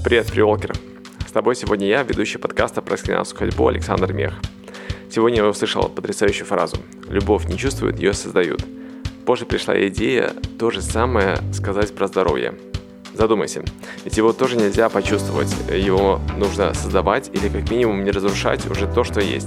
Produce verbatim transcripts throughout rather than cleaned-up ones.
Привет, фриволкер! С тобой сегодня я, ведущий подкаста про скандинавскую ходьбу Александр Мех. Сегодня я услышал потрясающую фразу «Любовь не чувствуют, ее создают». Позже пришла идея то же самое сказать про здоровье. Задумайся, ведь его тоже нельзя почувствовать, его нужно создавать или как минимум не разрушать уже то, что есть.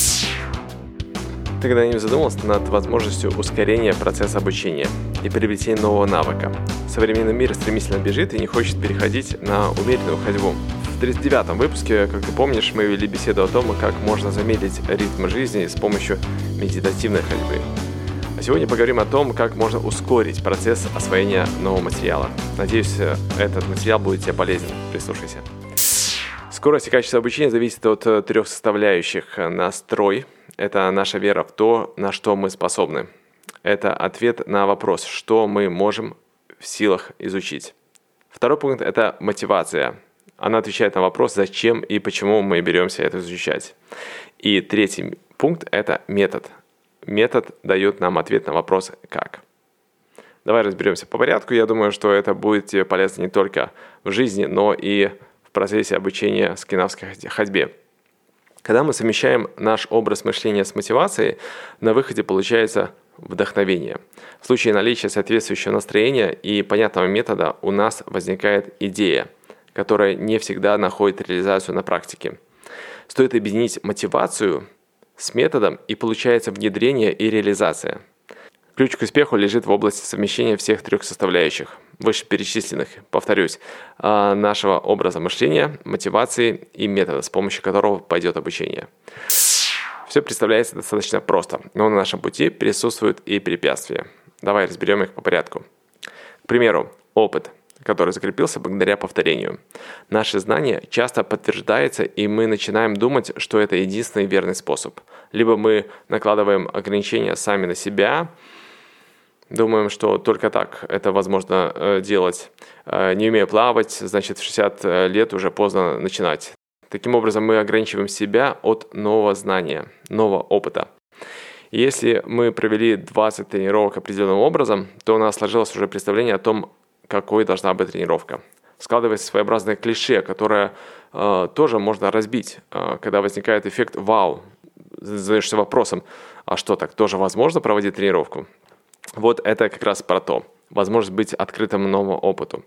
Ты когда-нибудь задумался над возможностью ускорения процесса обучения и приобретения нового навыка? Современный мир стремительно бежит и не хочет переходить на умеренную ходьбу. В тридцать девятом выпуске, как ты помнишь, мы вели беседу о том, как можно замедлить ритм жизни с помощью медитативной ходьбы. А сегодня поговорим о том, как можно ускорить процесс освоения нового материала. Надеюсь, этот материал будет тебе полезен. Прислушайся. Скорость и качество обучения зависит от трех составляющих. Настрой – это наша вера в то, на что мы способны. Это ответ на вопрос, что мы можем в силах изучить. Второй пункт – это мотивация. Она отвечает на вопрос, зачем и почему мы беремся это изучать. И третий пункт – это метод. Метод дает нам ответ на вопрос «как?». Давай разберемся по порядку. Я думаю, что это будет тебе полезно не только в жизни, но и в процессе обучения скандинавской ходьбе. Когда мы совмещаем наш образ мышления с мотивацией, на выходе получается вдохновение. В случае наличия соответствующего настроения и понятного метода у нас возникает идея, которая не всегда находит реализацию на практике. Стоит объединить мотивацию с методом, и получается внедрение и реализация. Ключ к успеху лежит в области совмещения всех трех составляющих, вышеперечисленных, повторюсь, нашего образа мышления, мотивации и метода, с помощью которого пойдет обучение. Все представляется достаточно просто, но на нашем пути присутствуют и препятствия. Давай разберем их по порядку. К примеру, опыт, который закрепился благодаря повторению. Наши знания часто подтверждаются, и мы начинаем думать, что это единственный верный способ. Либо мы накладываем ограничения сами на себя, думаем, что только так это возможно э, делать. Э, не умея плавать, значит в шестьдесят лет уже поздно начинать. Таким образом, мы ограничиваем себя от нового знания, нового опыта. Если мы провели двадцать тренировок определенным образом, то у нас сложилось уже представление о том, какой должна быть тренировка. Складывается своеобразное клише, которое э, тоже можно разбить, э, когда возникает эффект «вау». Задаешься вопросом, а что, так тоже возможно проводить тренировку? Вот это как раз про то. Возможность быть открытым новому опыту.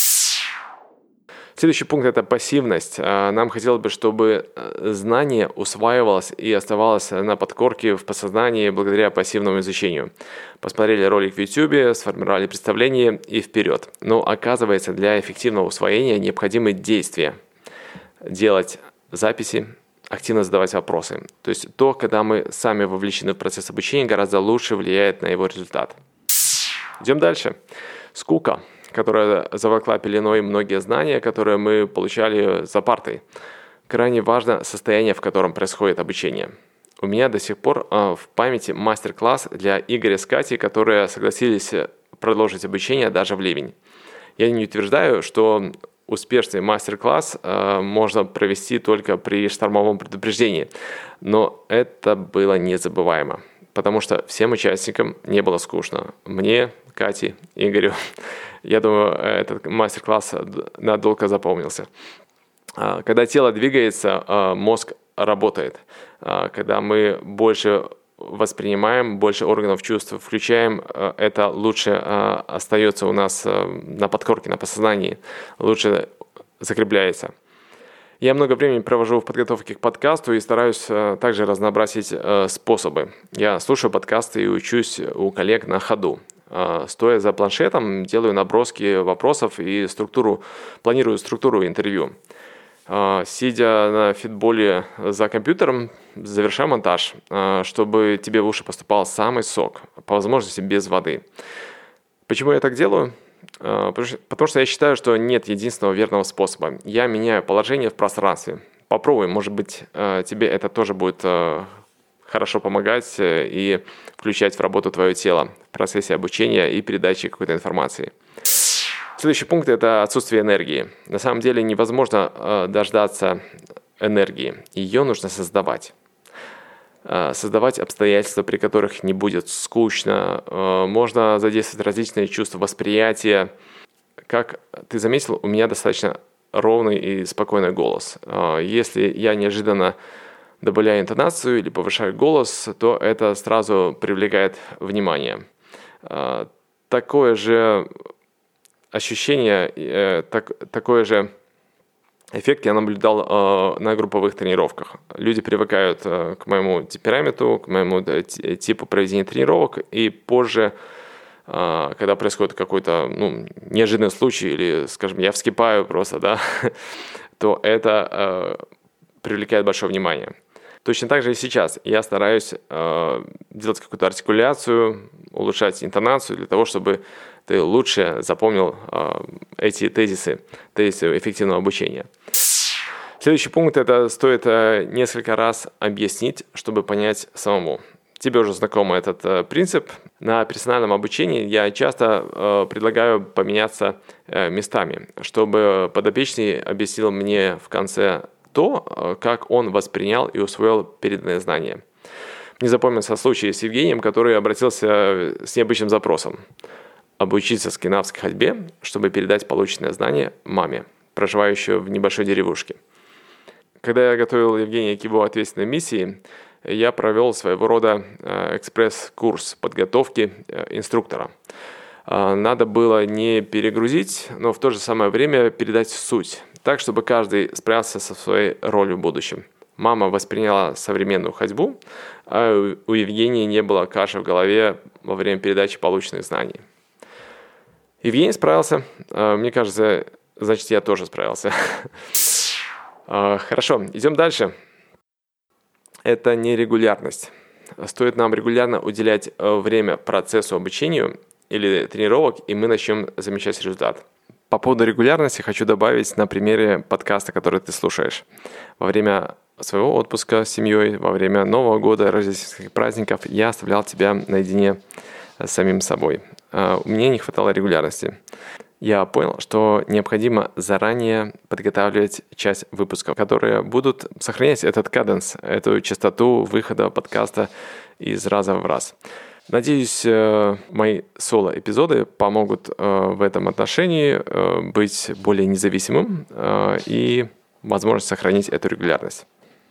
Следующий пункт – это пассивность. Нам хотелось бы, чтобы знание усваивалось и оставалось на подкорке в подсознании благодаря пассивному изучению. Посмотрели ролик в YouTube, сформировали представление и вперед. Но оказывается, для эффективного усвоения необходимы действия. Делать записи, активно задавать вопросы. То есть то, когда мы сами вовлечены в процесс обучения, гораздо лучше влияет на его результат. Идем дальше. Скука, которая заволокла пеленой многие знания, которые мы получали за партой. Крайне важно состояние, в котором происходит обучение. У меня до сих пор э, в памяти мастер-класс для Игоря с Катей, которые согласились продолжить обучение даже в ливень. Я не утверждаю, что успешный мастер-класс э, можно провести только при штормовом предупреждении, но это было незабываемо, потому что всем участникам не было скучно. Мне, Кате, Игорю. Я думаю, этот мастер-класс надолго запомнился. Когда тело двигается, мозг работает. Когда мы больше воспринимаем, больше органов чувств включаем, это лучше остается у нас на подкорке, на подсознании, лучше закрепляется. Я много времени провожу в подготовке к подкасту и стараюсь также разнообразить способы. Я слушаю подкасты и учусь у коллег на ходу. Стоя за планшетом, делаю наброски вопросов и структуру, планирую структуру интервью. Сидя на фитболе за компьютером, завершаю монтаж, чтобы тебе в уши поступал самый сок, по возможности без воды. Почему я так делаю? Потому что я считаю, что нет единственного верного способа. Я меняю положение в пространстве. Попробуй, может быть, тебе это тоже будет хорошо помогать и включать в работу твое тело в процессе обучения и передачи какой-то информации. Следующий пункт – это отсутствие энергии. На самом деле невозможно э, дождаться энергии. Ее нужно создавать. Э, создавать обстоятельства, при которых не будет скучно. Э, можно задействовать различные чувства восприятия. Как ты заметил, у меня достаточно ровный и спокойный голос. Если я неожиданно добавляю интонацию или повышаю голос, то это сразу привлекает внимание. Такое же ощущение, так, такое же эффект я наблюдал на групповых тренировках. Люди привыкают к моему темпераменту, к моему типу проведения тренировок, и позже, когда происходит какой-то ну, неожиданный случай, или, скажем, я вскипаю просто, да, то это привлекает большое внимание. Точно так же и сейчас. Я стараюсь э, делать какую-то артикуляцию, улучшать интонацию для того, чтобы ты лучше запомнил э, эти тезисы, тезисы эффективного обучения. Следующий пункт – это стоит э, несколько раз объяснить, чтобы понять самому. Тебе уже знаком этот э, принцип. На персональном обучении я часто э, предлагаю поменяться э, местами, чтобы подопечный объяснил мне в конце то, как он воспринял и усвоил переданные знания. Мне запомнился случай с Евгением, который обратился с необычным запросом – обучиться скандинавской ходьбе, чтобы передать полученные знания маме, проживающей в небольшой деревушке. Когда я готовил Евгения к его ответственной миссии, я провел своего рода экспресс-курс подготовки инструктора. Надо было не перегрузить, но в то же самое время передать суть, так, чтобы каждый справился со своей ролью в будущем. Мама восприняла современную ходьбу, а у Евгения не было каши в голове во время передачи полученных знаний. Евгений справился. Мне кажется, значит, я тоже справился. Хорошо, идем дальше. Это нерегулярность. Стоит нам регулярно уделять время процессу обучения или тренировок, и мы начнем замечать результат. По поводу регулярности хочу добавить на примере подкаста, который ты слушаешь. Во время своего отпуска с семьей, во время Нового года, рождественских праздников я оставлял тебя наедине с самим собой. Мне не хватало регулярности. Я понял, что необходимо заранее подготавливать часть выпусков, которые будут сохранять этот каденс, эту частоту выхода подкаста из раза в раз. Надеюсь, мои соло-эпизоды помогут в этом отношении быть более независимым и, возможно, сохранить эту регулярность.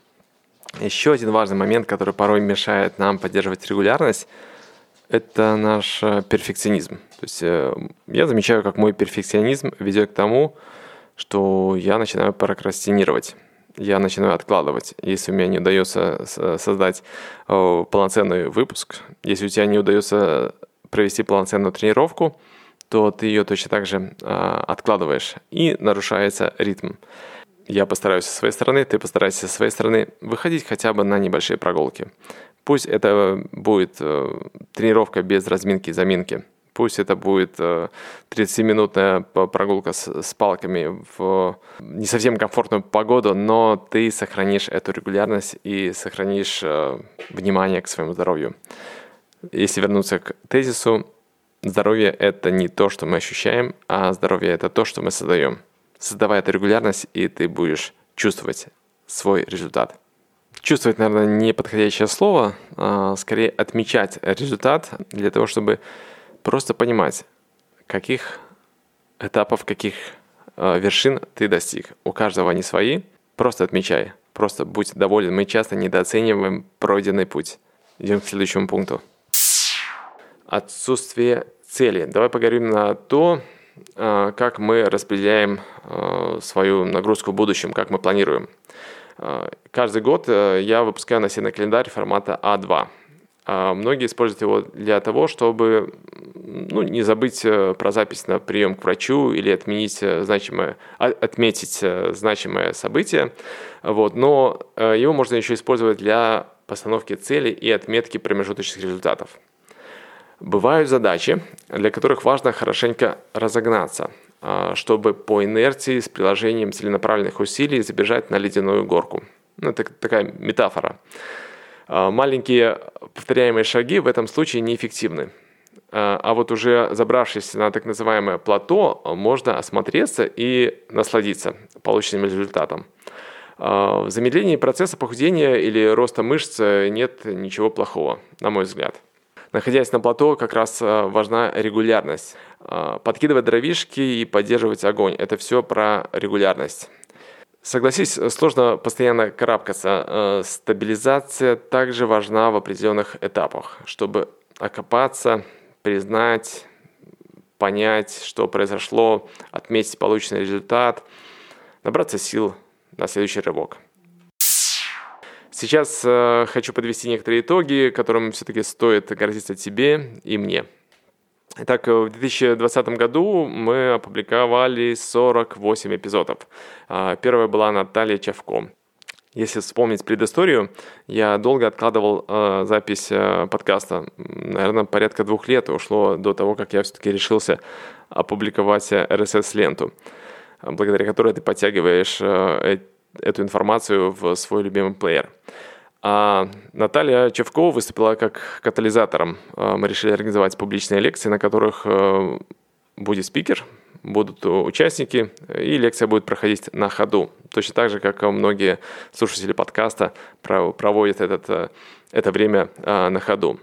Еще один важный момент, который порой мешает нам поддерживать регулярность, это наш перфекционизм. То есть я замечаю, как мой перфекционизм ведет к тому, что я начинаю прокрастинировать. Я начинаю откладывать. Если у меня не удается создать полноценный выпуск, если у тебя не удается провести полноценную тренировку, то ты ее точно так же откладываешь, и нарушается ритм. Я постараюсь со своей стороны, ты постарайся со своей стороны выходить хотя бы на небольшие прогулки. Пусть это будет тренировка без разминки и заминки. Пусть это будет тридцатиминутная прогулка с, с палками в не совсем комфортную погоду, но ты сохранишь эту регулярность и сохранишь внимание к своему здоровью. Если вернуться к тезису, здоровье – это не то, что мы ощущаем, а здоровье – это то, что мы создаем. Создавай эту регулярность, и ты будешь чувствовать свой результат. Чувствовать, наверное, не подходящее слово, а скорее отмечать результат для того, чтобы просто понимать, каких этапов, каких э, вершин ты достиг. У каждого они свои. Просто отмечай. Просто будь доволен. Мы часто недооцениваем пройденный путь. Идем к следующему пункту. Отсутствие цели. Давай поговорим на то, э, как мы распределяем э, свою нагрузку в будущем, как мы планируем. Э, каждый год э, я выпускаю настенный календарь формата а два. Многие используют его для того, чтобы ну, не забыть про запись на прием к врачу или отменить значимое, отметить значимое событие. Вот. Но его можно еще использовать для постановки целей и отметки промежуточных результатов. Бывают задачи, для которых важно хорошенько разогнаться, чтобы по инерции с приложением целенаправленных усилий забежать на ледяную горку. Ну, это такая метафора. Маленькие повторяемые шаги в этом случае неэффективны. А вот уже забравшись на так называемое плато, можно осмотреться и насладиться полученным результатом. В замедлении процесса похудения или роста мышц нет ничего плохого, на мой взгляд. Находясь на плато, как раз важна регулярность. Подкидывать дровишки и поддерживать огонь – это все про регулярность. Согласись, сложно постоянно карабкаться. Стабилизация также важна в определенных этапах, чтобы окопаться, признать, понять, что произошло, отметить полученный результат, набраться сил на следующий рывок. Сейчас э, хочу подвести некоторые итоги, которым все-таки стоит гордиться тебе и мне. Итак, в две тысячи двадцатом году мы опубликовали сорок восемь эпизодов. Первая была Наталья Чевко. Если вспомнить предысторию, я долго откладывал э, запись э, подкаста. Наверное, порядка двух лет ушло до того, как я все-таки решился опубликовать эр эс эс-ленту, благодаря которой ты подтягиваешь э, эту информацию в свой любимый плеер. А Наталья Чевко выступила как катализатором. Мы решили организовать публичные лекции, на которых будет спикер, будут участники, и лекция будет проходить на ходу. Точно так же, как многие слушатели подкаста проводят этот, это время на ходу.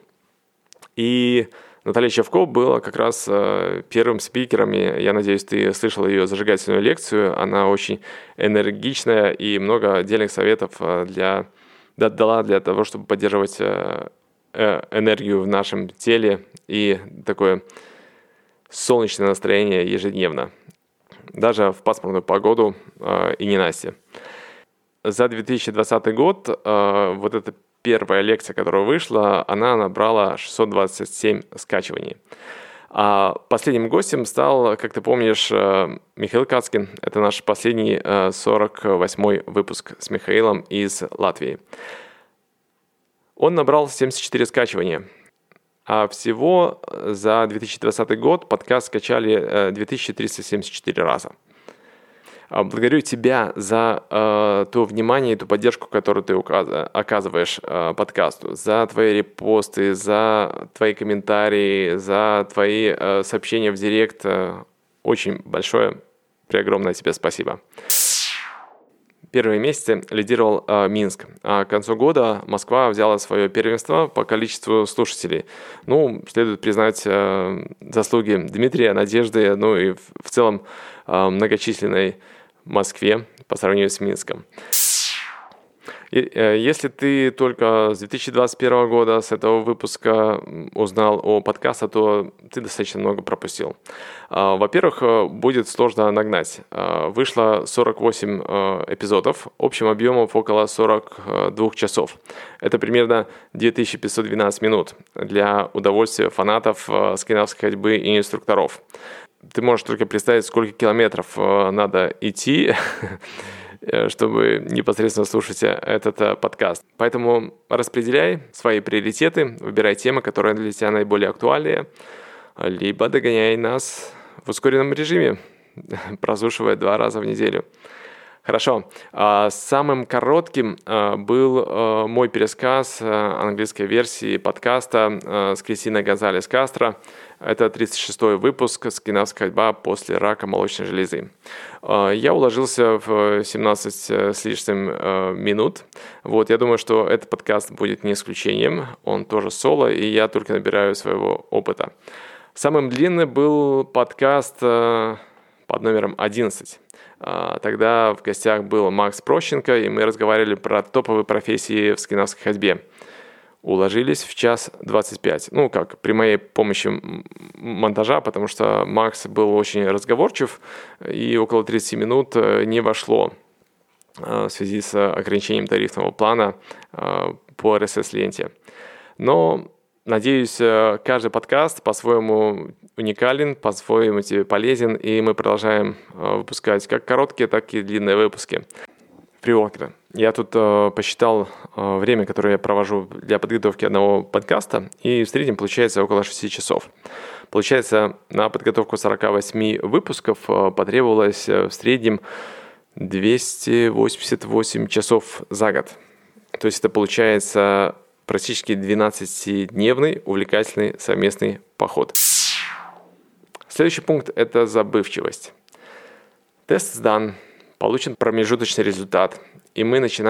И Наталья Чевко была как раз первым спикером. Я надеюсь, ты слышал ее зажигательную лекцию. Она очень энергичная и много отдельных советов для дала для того, чтобы поддерживать энергию в нашем теле и такое солнечное настроение ежедневно, даже в пасмурную погоду и ненастье. За две тысячи двадцатый год вот эта первая лекция, которая вышла, она набрала шестьсот двадцать семь скачиваний. А последним гостем стал, как ты помнишь, Михаил Кацкин. Это наш последний сорок восьмой выпуск с Михаилом из Латвии. Он набрал семьдесят четыре скачивания. А всего за две тысячи двадцатый год подкаст скачали две тысячи триста семьдесят четыре раза. Благодарю тебя за э, то внимание и ту поддержку, которую ты указ- оказываешь э, подкасту, за твои репосты, за твои комментарии, за твои э, сообщения в директ. Очень большое, преогромное тебе спасибо. Первые месяцы лидировал э, Минск, а к концу года Москва взяла свое первенство по количеству слушателей. Ну, следует признать э, заслуги Дмитрия, Надежды, ну и в, в целом э, многочисленной Москве по сравнению с Минском. И, э, если ты только с две тысячи двадцать первого года, с этого выпуска узнал о подкасте, то ты достаточно много пропустил. Э, во-первых, будет сложно нагнать. Э, вышло сорок восемь э, эпизодов, общим объемом около сорок два часов. Это примерно две тысячи пятьсот двенадцать минут для удовольствия фанатов э, скандинавской ходьбы и инструкторов. Ты можешь только представить, сколько километров э, надо идти, чтобы непосредственно слушать этот э, подкаст. Поэтому распределяй свои приоритеты, выбирай темы, которые для тебя наиболее актуальны, либо догоняй нас в ускоренном режиме, прослушивая два раза в неделю. Хорошо. Самым коротким был мой пересказ английской версии подкаста с Кристиной Гонзалес Кастро. Это тридцать шестой выпуск «Скандинавская ходьба после рака молочной железы». Я уложился в семнадцать с лишним минут. Вот, я думаю, что этот подкаст будет не исключением. Он тоже соло, и я только набираю своего опыта. Самым длинным был подкаст под номером одиннадцать. Тогда в гостях был Макс Прощенко, и мы разговаривали про топовые профессии в скандинавской ходьбе. Уложились в час двадцать пять. Ну, как, при моей помощи монтажа, потому что Макс был очень разговорчив, и около тридцать минут не вошло в связи с ограничением тарифного плана по эр эс эс-ленте. Но, надеюсь, каждый подкаст по-своему уникален, по-своему тебе полезен, и мы продолжаем выпускать как короткие, так и длинные выпуски. Фриворкера. Я тут э, посчитал э, время, которое я провожу для подготовки одного подкаста, и в среднем получается около шести часов. Получается, на подготовку сорок восемь выпусков э, потребовалось э, в среднем двести восемьдесят восемь часов за год. То есть это получается практически двенадцатидневный увлекательный совместный поход. Следующий пункт – это забывчивость. Тест сдан. Получен промежуточный результат, и мы начинаем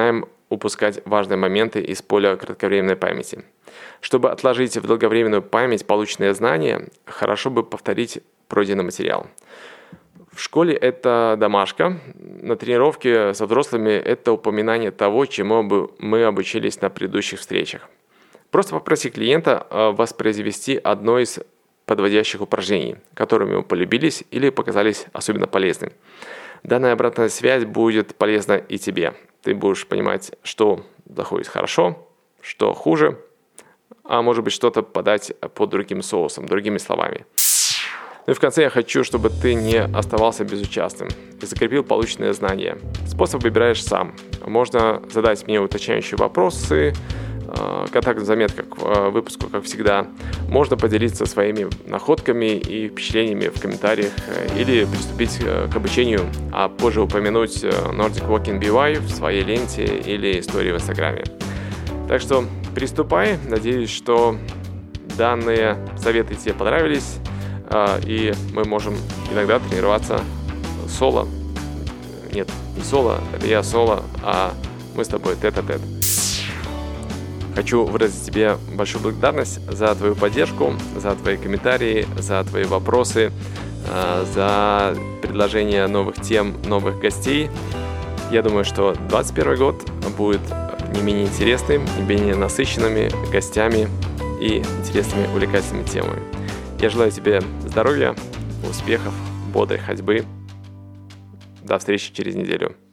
упускать важные моменты из поля кратковременной памяти. Чтобы отложить в долговременную память полученные знания, хорошо бы повторить пройденный материал. В школе это домашка, на тренировке со взрослыми это упоминание того, чему бы мы обучились на предыдущих встречах. Просто попроси клиента воспроизвести одно из подводящих упражнений, которыми ему полюбились или показались особенно полезными. Данная обратная связь будет полезна и тебе. Ты будешь понимать, что заходит хорошо, что хуже, а может быть что-то подать под другим соусом, другими словами. Ну и в конце я хочу, чтобы ты не оставался безучастным и закрепил полученные знания. Способ выбираешь сам. Можно задать мне уточняющие вопросы, контактная заметка к выпуску, как всегда. Можно поделиться своими находками и впечатлениями в комментариях или приступить к обучению, а позже упомянуть Nordic Walking би вай в своей ленте или истории в Инстаграме. Так что приступай. Надеюсь, что данные советы тебе понравились, и мы можем иногда тренироваться соло. Нет, не соло, это я соло, а мы с тобой тет-а-тет. Хочу выразить тебе большую благодарность за твою поддержку, за твои комментарии, за твои вопросы, за предложение новых тем, новых гостей. Я думаю, что двадцать первый год будет не менее интересным, не менее насыщенными гостями и интересными, увлекательными темами. Я желаю тебе здоровья, успехов, бодрой ходьбы. До встречи через неделю.